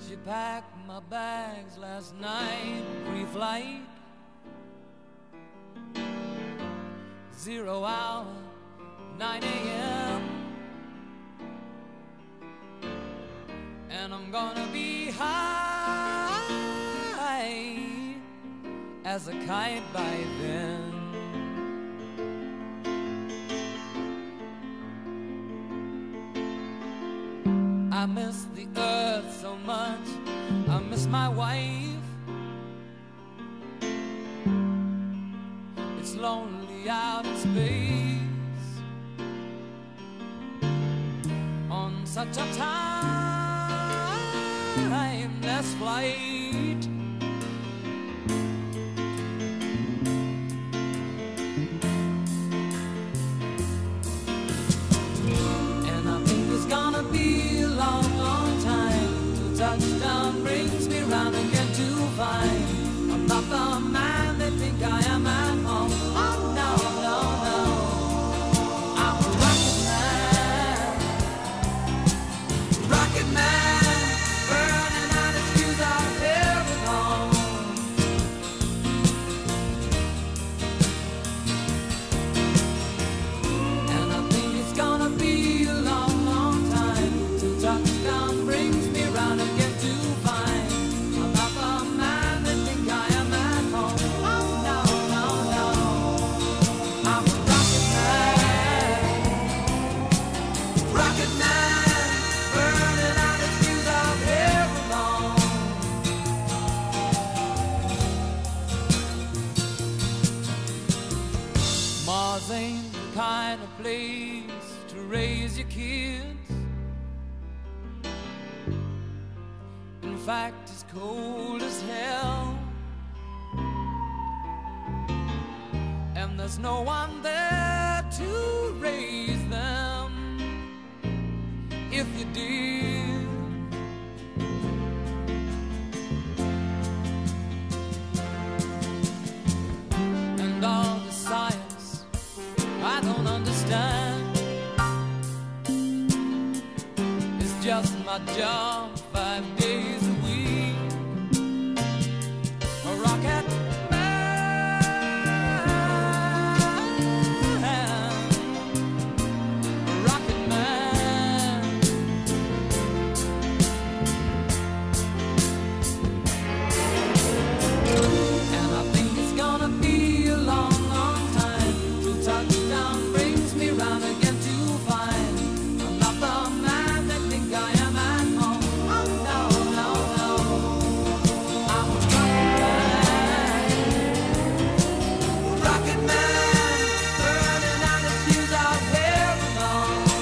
She packed my bags last night, pre-flight, 0 hour, 9 a.m. And I'm gonna be high as a kite by then. I miss the earth so much, I miss my wife. It's lonely out in space on such a timeless flight. And I think it's gonna be a long, long time till touchdown brings me round again to find I'm not the man they think I am at home. Oh no, no, no, I'm a rocket man, burning out his fuse out here alone. And I think it's gonna be a long, long time till touchdown brings me round again to find I'm not the man they think I am at home. Oh no, no, no, I'm a rocket man, burning out his fuse out here alone. Mars ain't the kind of place to raise your kids. In fact, it's cold as hell, and there's no one there to raise them if you did. And all the science I don't understand, it's just my job 5 days a week. A rocket man, a rocket man. And I think it's gonna be a long, long time till touchdown brings me round again to find I'm not the man they think I am at home. Oh no, no, no, I'm a rocket man, burning out his fuse out here alone.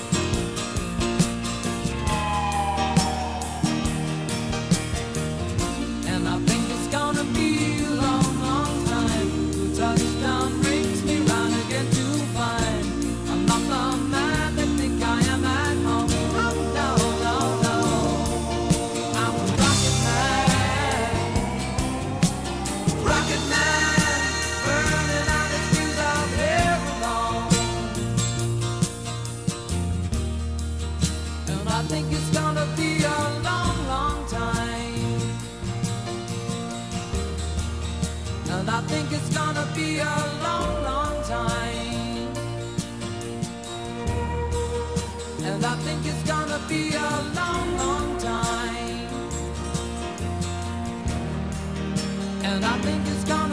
And I think it's gonna be a long, long time till touchdown brings me round again to find I'm not the man they think I am at home. Oh no, no, no, I'm a rocket man, burning out his fuse out here alone. And I think it's gonna be a long, long time. And I think it's gonna be a long, long time. And I think it's gonna be a long, long time. And I think it's gonna